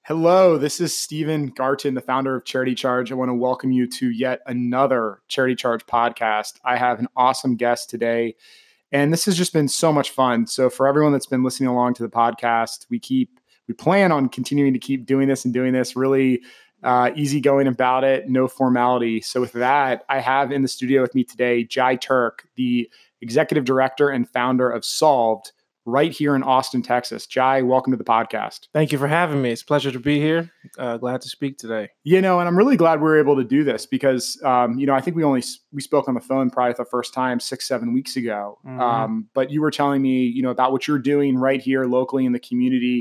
Hello, this is Stephen Garton, the founder of Charity Charge. I want to welcome you to yet another Charity Charge podcast. I have an awesome guest today, and this has just been so much fun. So for everyone that's been listening along to the podcast, we plan on continuing to keep doing this really easygoing about it, no formality. So with that, I have in the studio with me today, Jai Turk, the executive director and founder of Solved, right here in Austin, Texas. Jai, welcome to the podcast. Thank you for having me. It's a pleasure to be here. Glad to speak today. And I'm really glad we were able to do this because, I think we spoke on the phone probably the first time 6-7 weeks ago. Mm-hmm. But you were telling me, about what you're doing right here locally in the community.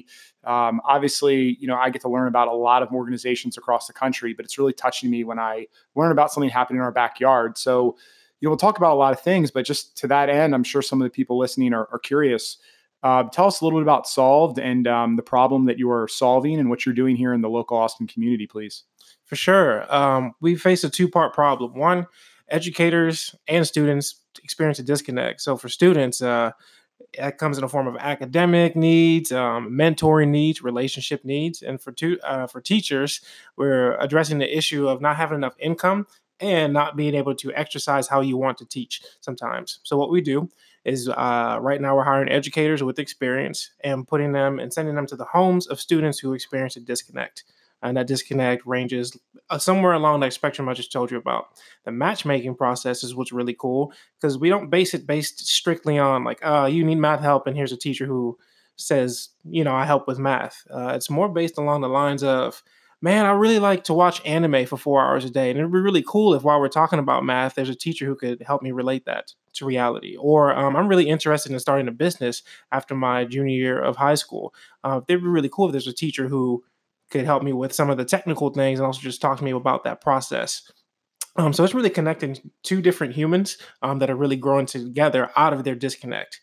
Obviously, I get to learn about a lot of organizations across the country, but it's really touching me when I learn about something happening in our backyard. So, we'll talk about a lot of things, but just to that end, I'm sure some of the people listening are curious. Tell us a little bit about Solved and the problem that you are solving and what you're doing here in the local Austin community, please. For sure. We face a two-part problem. One, educators and students experience a disconnect. So for students, that comes in the form of academic needs, mentoring needs, relationship needs. And for teachers, we're addressing the issue of not having enough income and not being able to exercise how you want to teach sometimes. So what we do is right now we're hiring educators with experience and putting them and sending them to the homes of students who experience a disconnect. And that disconnect ranges somewhere along that spectrum I just told you about. The matchmaking process is what's really cool because we don't base it based strictly on like, you need math help and here's a teacher who says, I help with math. It's more based along the lines of, man, I really like to watch anime for 4 hours a day. And it'd be really cool if while we're talking about math, there's a teacher who could help me relate that to reality. Or I'm really interested in starting a business after my junior year of high school. It'd be really cool if there's a teacher who could help me with some of the technical things and also just talk to me about that process. So it's really connecting two different humans that are really growing together out of their disconnect.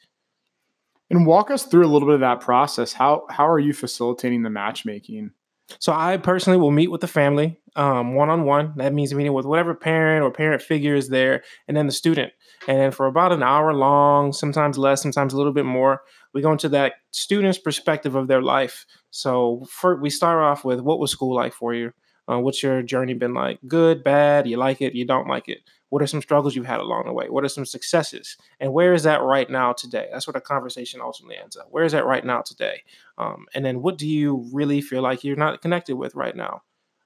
And walk us through a little bit of that process. How are you facilitating the matchmaking? So I personally will meet with the family one-on-one. That means meeting with whatever parent or parent figure is there, and then the student. And then for about an hour long, sometimes less, sometimes a little bit more, we go into that student's perspective of their life. So we start off with, what was school like for you? What's your journey been like? Good, bad, you like it, you don't like it? What are some struggles you've had along the way? What are some successes? And where is that right now today? That's what the conversation ultimately ends up. Where is that right now today? And then what do you really feel like you're not connected with right now?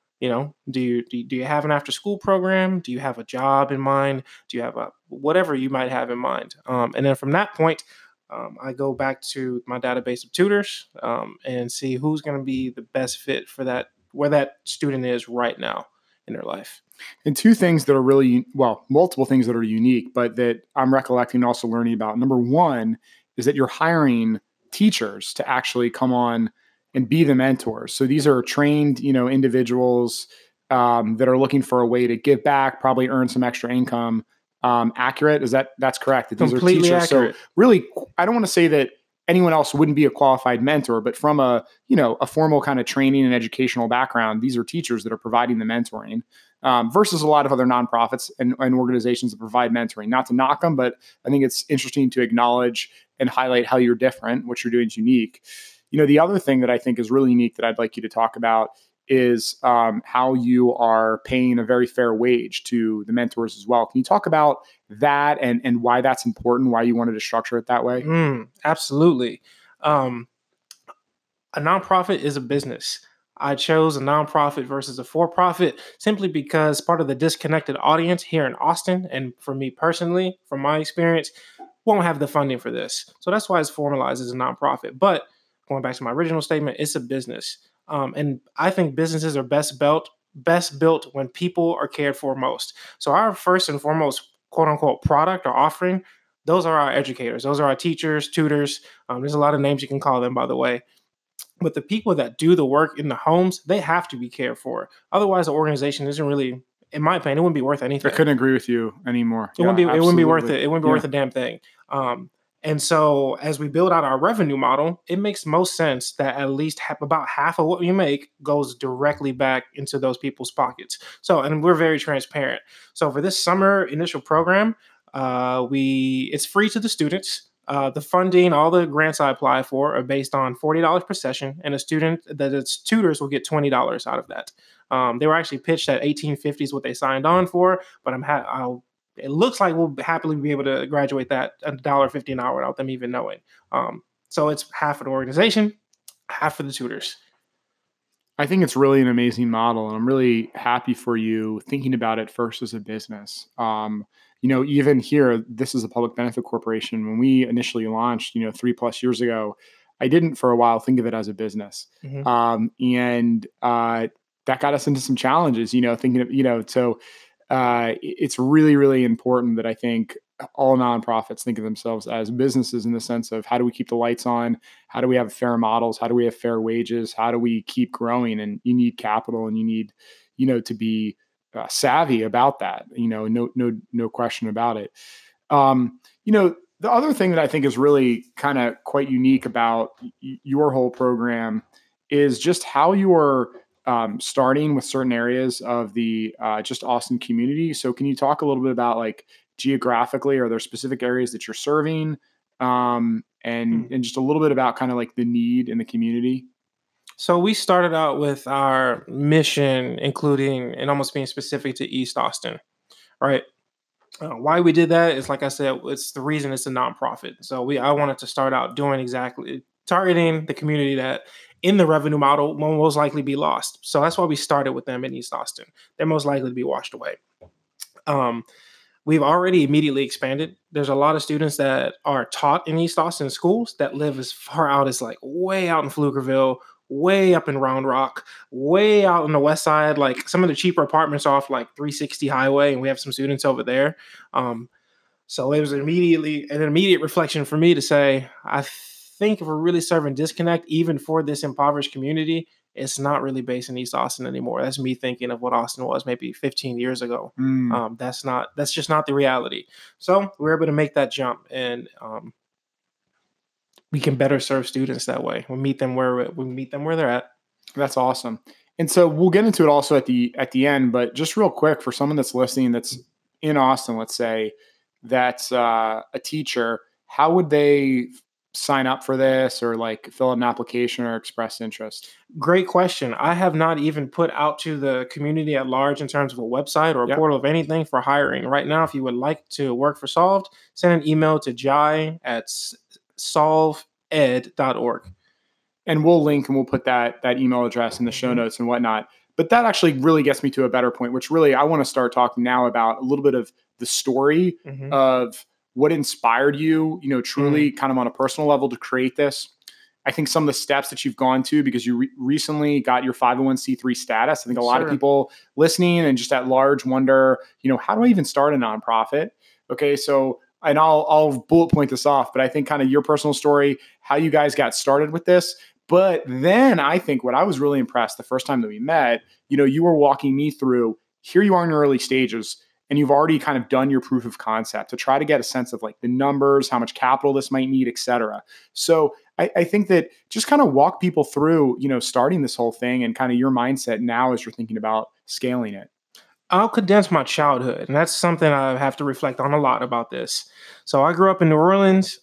Do you have an after school program? Do you have a job in mind? Do you have whatever you might have in mind? And then from that point, I go back to my database of tutors and see who's going to be the best fit for that, where that student is right now in their life. And two things that are multiple things that are unique, but that I'm recollecting and also learning about. Number one is that you're hiring teachers to actually come on and be the mentors. So these are trained, individuals that are looking for a way to give back, probably earn some extra income. Accurate? That's correct? That these Completely are teachers. accurate. So really, I don't want to say that anyone else wouldn't be a qualified mentor, but from a formal kind of training and educational background, these are teachers that are providing the mentoring versus a lot of other nonprofits and organizations that provide mentoring. Not to knock them, but I think it's interesting to acknowledge and highlight how you're different. What you're doing is unique. The other thing that I think is really unique that I'd like you to talk about is how you are paying a very fair wage to the mentors as well. Can you talk about that and why that's important, why you wanted to structure it that way? Absolutely. A nonprofit is a business. I chose a nonprofit versus a for-profit simply because part of the disconnected audience here in Austin, and for me personally, from my experience, won't have the funding for this. So that's why it's formalized as a nonprofit. But going back to my original statement, it's a business. And I think businesses are best built when people are cared for most. So our first and foremost, quote unquote, product or offering, those are our educators. Those are our teachers, tutors. There's a lot of names you can call them, by the way. But the people that do the work in the homes, they have to be cared for. Otherwise, the organization isn't really, in my opinion, it wouldn't be worth anything. I couldn't agree with you anymore. It wouldn't be worth it. It wouldn't be worth a damn thing. And so as we build out our revenue model, it makes most sense that at least about half of what we make goes directly back into those people's pockets. So, and we're very transparent. So for this summer initial program, it's free to the students. The funding, all the grants I apply for are based on $40 per session, and its tutors will get $20 out of that. They were actually pitched at 1850 is what they signed on for, but it looks like we'll happily be able to graduate that at $1.50 an hour without them even knowing. So it's half of the organization, half for the tutors. I think it's really an amazing model, and I'm really happy for you thinking about it first as a business. Even here, this is a public benefit corporation. When we initially launched, 3+ years ago, I didn't for a while think of it as a business. And that got us into some challenges, thinking of, so it's really, really important that I think all nonprofits think of themselves as businesses in the sense of how do we keep the lights on? How do we have fair models? How do we have fair wages? How do we keep growing? And you need capital, and you need, to be savvy about that. No question about it. The other thing that I think is really kind of quite unique about your whole program is just how you are starting with certain areas of the just Austin community. So can you talk a little bit about, like, geographically, are there specific areas that you're serving, and just a little bit about kind of like the need in the community? So we started out with our mission, including and almost being specific to East Austin, right? Why we did that is, like I said, it's the reason it's a nonprofit. So I wanted to start out doing exactly targeting the community that in the revenue model will most likely be lost. So that's why we started with them in East Austin. They're most likely to be washed away. We've already immediately expanded. There's a lot of students that are taught in East Austin schools that live as far out as, like, way out in Pflugerville, way up in Round Rock, way out on the west side. Like, some of the cheaper apartments off like 360 Highway, and we have some students over there. So it was an immediate reflection for me to say, I think if we're really serving disconnect, even for this impoverished community, it's not really based in East Austin anymore. That's me thinking of what Austin was maybe 15 years ago. That's just not the reality. So we're able to make that jump, and we can better serve students that way. We meet them where they're at. That's awesome. And so we'll get into it also at the end, but just real quick, for someone that's listening that's in Austin, let's say, that's a teacher, how would they sign up for this, or like fill out an application or express interest? Great question. I have not even put out to the community at large in terms of a website or a portal of anything for hiring. Right now, if you would like to work for Solved, send an email to jai@solved.org. And we'll link and we'll put that email address in the show notes and whatnot. But that actually really gets me to a better point, which really I want to start talking now about a little bit of the story of what inspired you, truly kind of on a personal level to create this. I think some of the steps that you've gone to, because you recently got your 501c3 status. I think a lot of people listening and just at large wonder, how do I even start a nonprofit? Okay, so, and I'll bullet point this off, but I think kind of your personal story, how you guys got started with this. But then I think what I was really impressed the first time that we met, you were walking me through, here you are in your early stages, and you've already kind of done your proof of concept to try to get a sense of like the numbers, how much capital this might need, et cetera. So I think that just kind of walk people through, starting this whole thing and kind of your mindset now as you're thinking about scaling it. I'll condense my childhood, and that's something I have to reflect on a lot about this. So I grew up in New Orleans.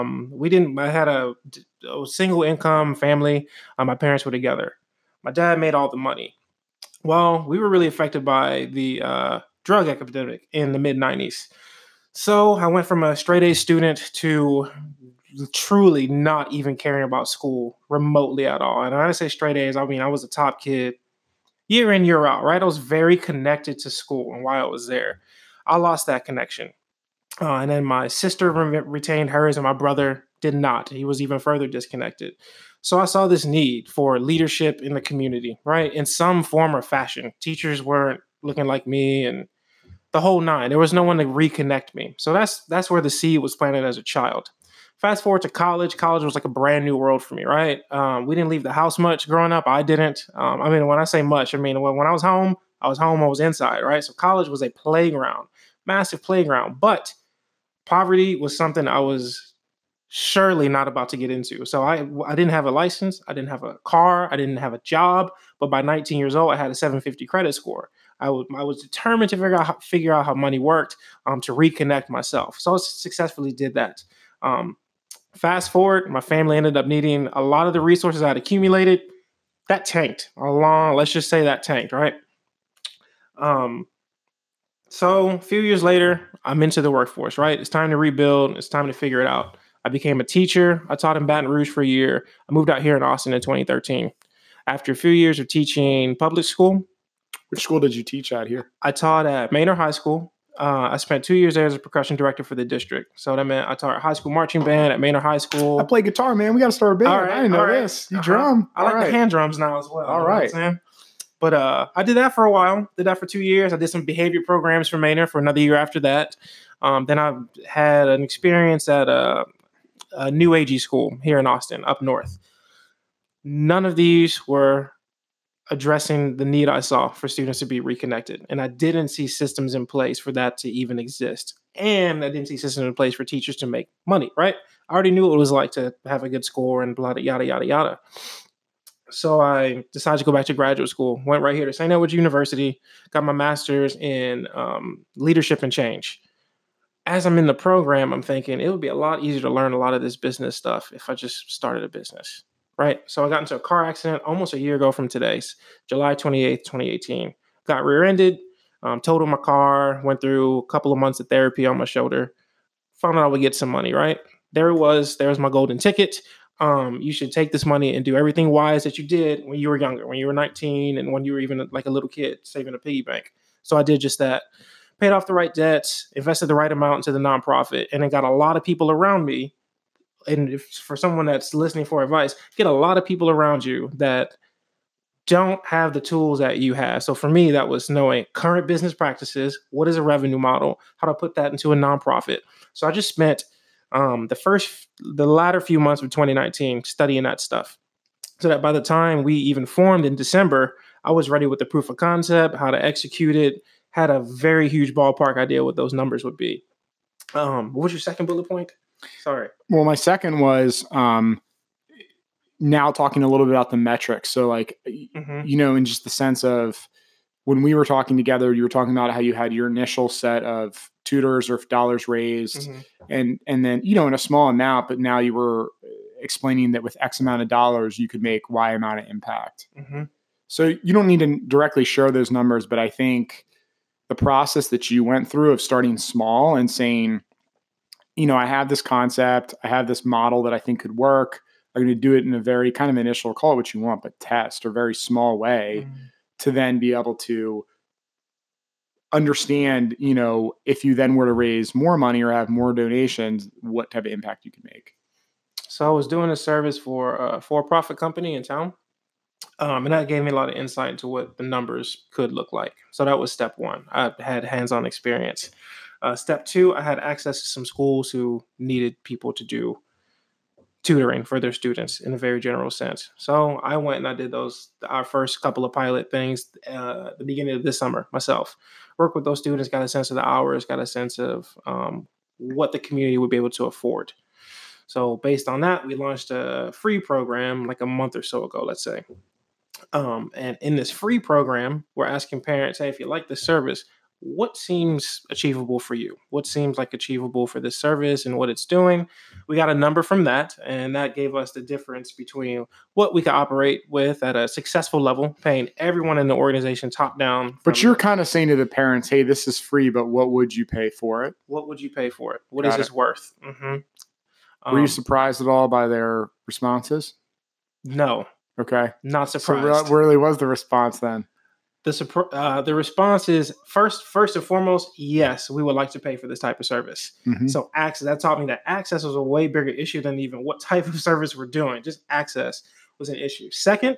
I had a single income family. My parents were together. My dad made all the money. Well, we were really affected by the drug epidemic in the mid-90s. So I went from a straight A student to truly not even caring about school remotely at all. And when I say straight A's, I mean I was a top kid year in, year out, right? I was very connected to school and why I was there. I lost that connection. And then my sister retained hers and my brother did not. He was even further disconnected. So I saw this need for leadership in the community, right? In some form or fashion. Teachers weren't looking like me and the whole nine. There was no one to reconnect me. So that's where the seed was planted as a child. Fast forward to college. College was like a brand new world for me, right? We didn't leave the house much growing up. I didn't. When I say much, when I was home, I was inside, right? So college was a playground, massive playground. But poverty was something I was surely not about to get into. So I didn't have a license. I didn't have a car. I didn't have a job. But by 19 years old, I had a 750 credit score. I was determined to figure out how money worked, to reconnect myself. So I successfully did that. Fast forward, my family ended up needing a lot of the resources I'd accumulated. That tanked let's just say that tanked, right? So a few years later, I'm into the workforce, right? It's time to rebuild. It's time to figure it out. I became a teacher. I taught in Baton Rouge for a year. I moved out here in Austin in 2013. After a few years of teaching public school. Which school did you teach at here? I taught at Maynard High School. I spent 2 years there as a percussion director for the district. So that meant I taught high school marching band at Maynard High School. I play guitar, man. We got to start a band. I didn't know this. You drum. I like the hand drums now as well. All right. But I did that for a while. Did that for 2 years. I did some behavior programs for Maynard for another year after that. Then I had an experience at a new agey school here in Austin, up north. None of these were addressing the need I saw for students to be reconnected. And I didn't see systems in place for that to even exist. And I didn't see systems in place for teachers to make money, right? I already knew what it was like to have a good score and blah, yada, yada, yada. So I decided to go back to graduate school, went right here to St. Edward's University, got my master's in leadership and change. As I'm in the program, I'm thinking it would be a lot easier to learn a lot of this business stuff if I just started a business. Right. So I got into a car accident almost a year ago from today's July 28th, 2018. Got rear-ended, totaled my car, went through a couple of months of therapy on my shoulder, found out I would get some money, right? There it was. There was my golden ticket. You should take this money and do everything wise that you did when you were younger, when you were 19 and when you were even like a little kid saving a piggy bank. So I did just that. Paid off the right debts, invested the right amount into the nonprofit, and then got a lot of people around me. And if for someone that's listening for advice, get a lot of people around you that don't have the tools that you have. So for me, that was knowing current business practices, what is a revenue model, how to put that into a nonprofit. So I just spent the latter few months of 2019 studying that stuff. So that by the time we even formed in December, I was ready with the proof of concept, how to execute it, had a very huge ballpark idea what those numbers would be. What was your second bullet point? Sorry. Well, my second was now talking a little bit about the metrics. So like, in just the sense of when we were talking together, you were talking about how you had your initial set of tutors or dollars raised and then, in a small amount, but now you were explaining that with X amount of dollars, you could make Y amount of impact. So you don't need to directly share those numbers, but I think the process that you went through of starting small and saying, I have this concept, I have this model that I think could work. I'm going to do it in a very kind of initial, call it what you want, but test or very small way to then be able to understand, if you then were to raise more money or have more donations, what type of impact you can make. So I was doing a service for a for-profit company in town. And that gave me a lot of insight into what the numbers could look like. So that was step one. I had hands-on experience. Step two, I had access to some schools who needed people to do tutoring for their students in a very general sense. So I went and I did our first couple of pilot things at the beginning of this summer myself. Worked with those students, got a sense of the hours, got a sense of what the community would be able to afford. So based on that, we launched a free program like a month or so ago, let's say. And in this free program, we're asking parents, hey, if you like this service, what seems achievable for you? What seems like achievable for this service and what it's doing? We got a number from that, and that gave us the difference between what we could operate with at a successful level, paying everyone in the organization top down. But you're kind of saying to the parents, hey, this is free, but what would you pay for it? What would you pay for it? What is this worth? Were you surprised at all by their responses? No. Okay. Not surprised. So what really was the response then? The response is first and foremost, yes, we would like to pay for this type of service. So access, that taught me that access was a way bigger issue than even what type of service we're doing. Just access was an issue. Second,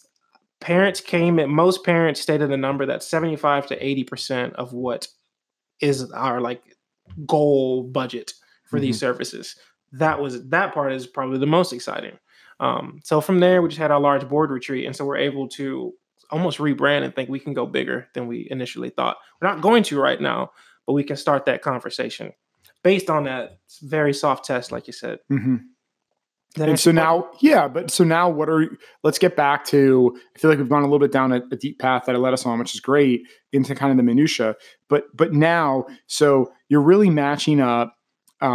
most parents stated a number that 75 to 80% of what is our goal budget for these services. That part is probably the most exciting. So from there, we just had our large board retreat. And so we're able to almost rebrand and think we can go bigger than we initially thought. We're not going to right now, but we can start that conversation based on that very soft test, like you said. And so now, let's get back to, I feel like we've gone a little bit down a deep path that it led us on, which is great, into kind of the minutia. But now, so you're really matching up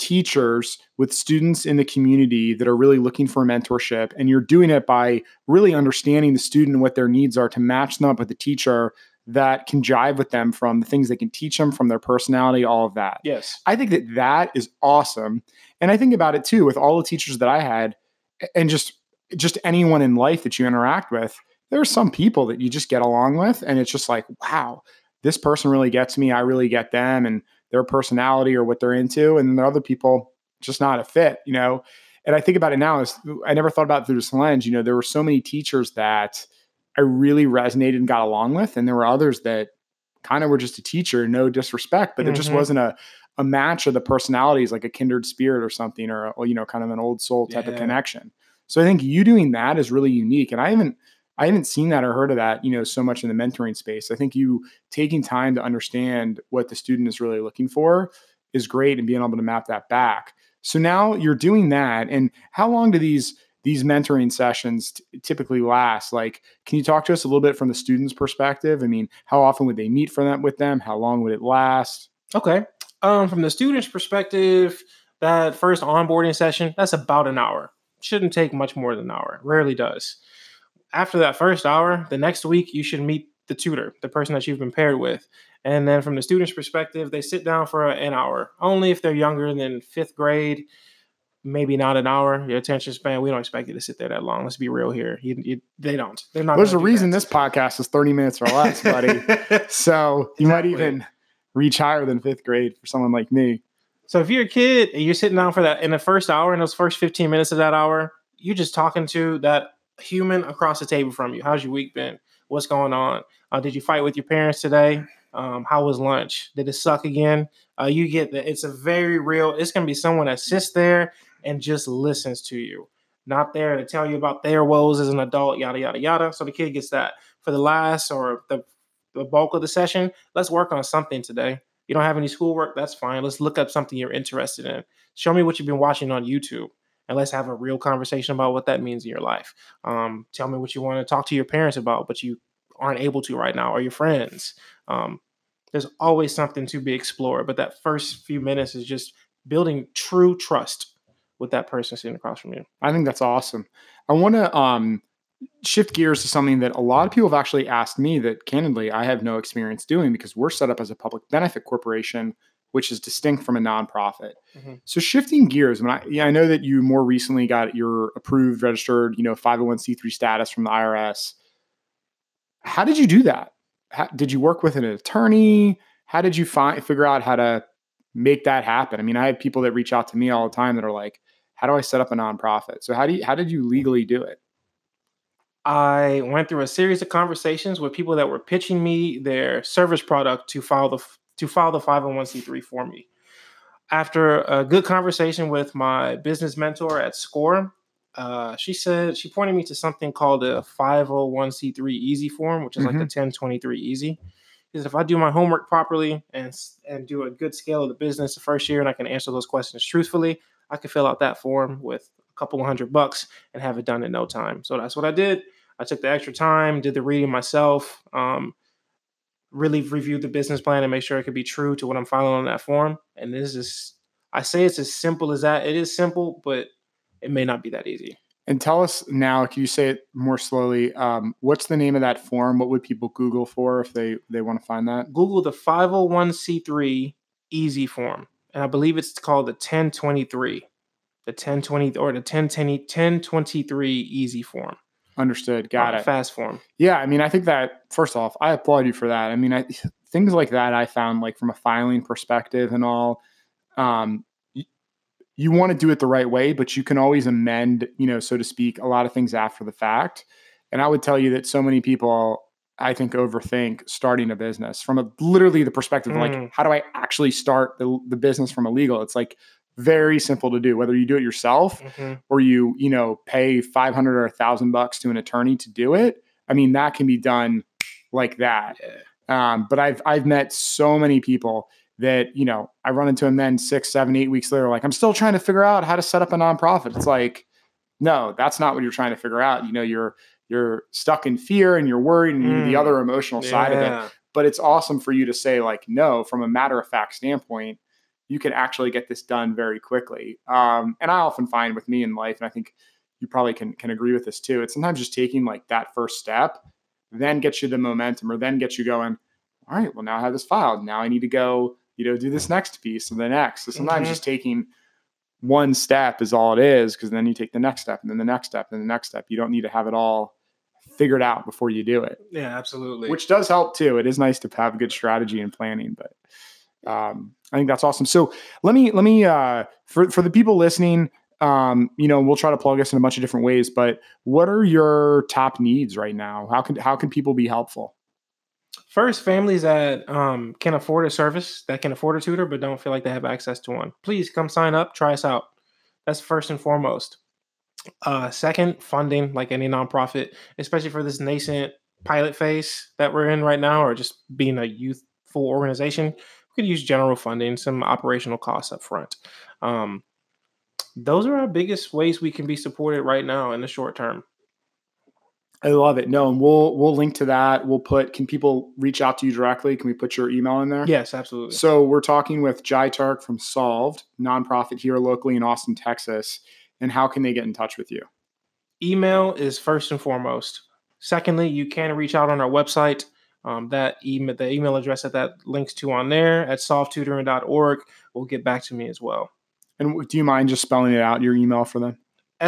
teachers with students in the community that are really looking for mentorship, and you're doing it by really understanding the student and what their needs are to match them up with a teacher that can jive with them from the things they can teach them, from their personality, all of that. Yes. I think that that is awesome. And I think about it too with all the teachers that I had, and just anyone in life that you interact with. There are some people that you just get along with, and it's just like, wow, this person really gets me. I really get them and their personality or what they're into. And there are other people just not a fit, you know? And I think about it now is I never thought about it through this lens. You know, there were so many teachers that I really resonated and got along with. And there were others that kind of were just a teacher, no disrespect, but it just wasn't a match of the personalities, like a kindred spirit or something, or, you know, kind of an old soul type of connection. So I think you doing that is really unique. And I haven't seen that or heard of that, you know, so much in the mentoring space. I think you taking time to understand what the student is really looking for is great, and being able to map that back. So now you're doing that. And how long do these mentoring sessions typically last? Like, can you talk to us a little bit from the student's perspective? I mean, how often would they meet with them? How long would it last? Okay. From the student's perspective, that first onboarding session, that's about an hour. Shouldn't take much more than an hour. Rarely does. After that first hour, the next week, you should meet the tutor, the person that you've been paired with. And then from the student's perspective, they sit down for an hour. Only if they're younger than 5th grade, maybe not an hour. Your attention span, we don't expect you to sit there that long. Let's be real here. They don't. They're not. There's a reason this podcast is 30 minutes or less, buddy. So you might even reach higher than 5th grade for someone like me. So if you're a kid and you're sitting down for that in the first hour, in those first 15 minutes of that hour, you're just talking to that human across the table from you. How's your week been? What's going on? Did you fight with your parents today? How was lunch? Did it suck again? You get that. It's a very real, it's going to be someone that sits there and just listens to you, not there to tell you about their woes as an adult, yada, yada, yada. So the kid gets that. For the last or the bulk of the session, let's work on something today. You don't have any schoolwork? That's fine. Let's look up something you're interested in. Show me what you've been watching on YouTube. And let's have a real conversation about what that means in your life. Tell me what you want to talk to your parents about, but you aren't able to right now, or your friends. There's always something to be explored. But that first few minutes is just building true trust with that person sitting across from you. I think that's awesome. I want to shift gears to something that a lot of people have actually asked me that, candidly, I have no experience doing, because we're set up as a public benefit corporation, which is distinct from a nonprofit. Mm-hmm. So shifting gears, I know that you more recently got your approved, registered, 501c3 status from the IRS. How did you do that? Did you work with an attorney? How did you figure out how to make that happen? I mean, I have people that reach out to me all the time that are like, how do I set up a nonprofit? So how did you legally do it? I went through a series of conversations with people that were pitching me their service product to file the 501c3 for me. After a good conversation with my business mentor at SCORE, she pointed me to something called a 501c3 easy form, which is like the 1023 easy. Because if I do my homework properly and do a good scale of the business the first year, and I can answer those questions truthfully, I can fill out that form with a couple of $100 and have it done in no time. So that's what I did. I took the extra time, did the reading myself, really reviewed the business plan and make sure it could be true to what I'm filing on that form. And I say it's as simple as that. It is simple, but it may not be that easy. And tell us now, can you say it more slowly? What's the name of that form? What would people Google for if they want to find that? Google the 501c3 easy form. And I believe it's called the 1023, the 1020 or the 1023 easy form. Understood. Got it. Fast form. Yeah. I mean, I think that, first off, I applaud you for that. I mean, things like that I found, like, from a filing perspective and all, you want to do it the right way, but you can always amend, so to speak, a lot of things after the fact. And I would tell you that so many people, I think, overthink starting a business from literally the perspective of, like, how do I actually start the business from a legal? It's like very simple to do, whether you do it yourself or you pay $500 or $1,000 to an attorney to do it. I mean, that can be done like that. Yeah. But I've met so many people that, I run into them then 6, 7, 8 weeks later, like, I'm still trying to figure out how to set up a nonprofit. It's like, no, that's not what you're trying to figure out. You're stuck in fear and you're worried and the other emotional side of it. But it's awesome for you to say, like, no, from a matter of fact standpoint, you can actually get this done very quickly. And I often find with me in life, and I think you probably can agree with this too, it's sometimes just taking like that first step, then gets you the momentum, or then gets you going, all right, well, now I have this filed. Now I need to go, do this next piece and the next. So sometimes just taking one step is all it is, because then you take the next step and then the next step and the next step. You don't need to have it all figured out before you do it. Yeah, absolutely. Which does help too. It is nice to have good strategy and planning, but I think that's awesome. So let me for the people listening, we'll try to plug us in a bunch of different ways, but what are your top needs right now? How can people be helpful? First, families that can afford a service, that can afford a tutor, but don't feel like they have access to one. Please come sign up, try us out. That's first and foremost. Second, funding, like any nonprofit, especially for this nascent pilot phase that we're in right now, or just being a youthful organization, we could use general funding, some operational costs up front. Those are our biggest ways we can be supported right now in the short term. I love it. No, and we'll link to that. Can people reach out to you directly? Can we put your email in there? Yes, absolutely. So we're talking with Jai Tark from Solved, nonprofit here locally in Austin, Texas. And how can they get in touch with you? Email is first and foremost. Secondly, you can reach out on our website. The email address that links to on there at solvedtutoring.org will get back to me as well. And do you mind just spelling it out, your email for them?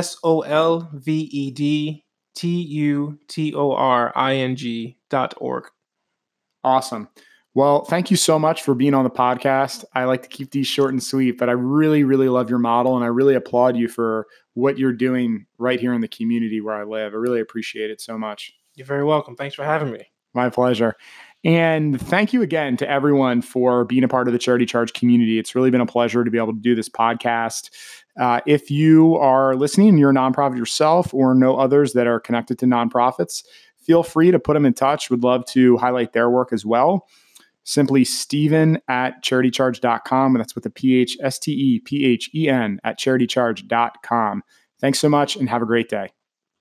SOLVEDTUTORING.org. Awesome. Well, thank you so much for being on the podcast. I like to keep these short and sweet, but I really, really love your model, and I really applaud you for what you're doing right here in the community where I live. I really appreciate it so much. You're very welcome. Thanks for having me. My pleasure. And thank you again to everyone for being a part of the Charity Charge community. It's really been a pleasure to be able to do this podcast. If you are listening and you're a nonprofit yourself or know others that are connected to nonprofits, feel free to put them in touch. Would love to highlight their work as well. Simply Steven@charitycharge.com. And that's with a PH, STEPHEN @charitycharge.com. Thanks so much and have a great day.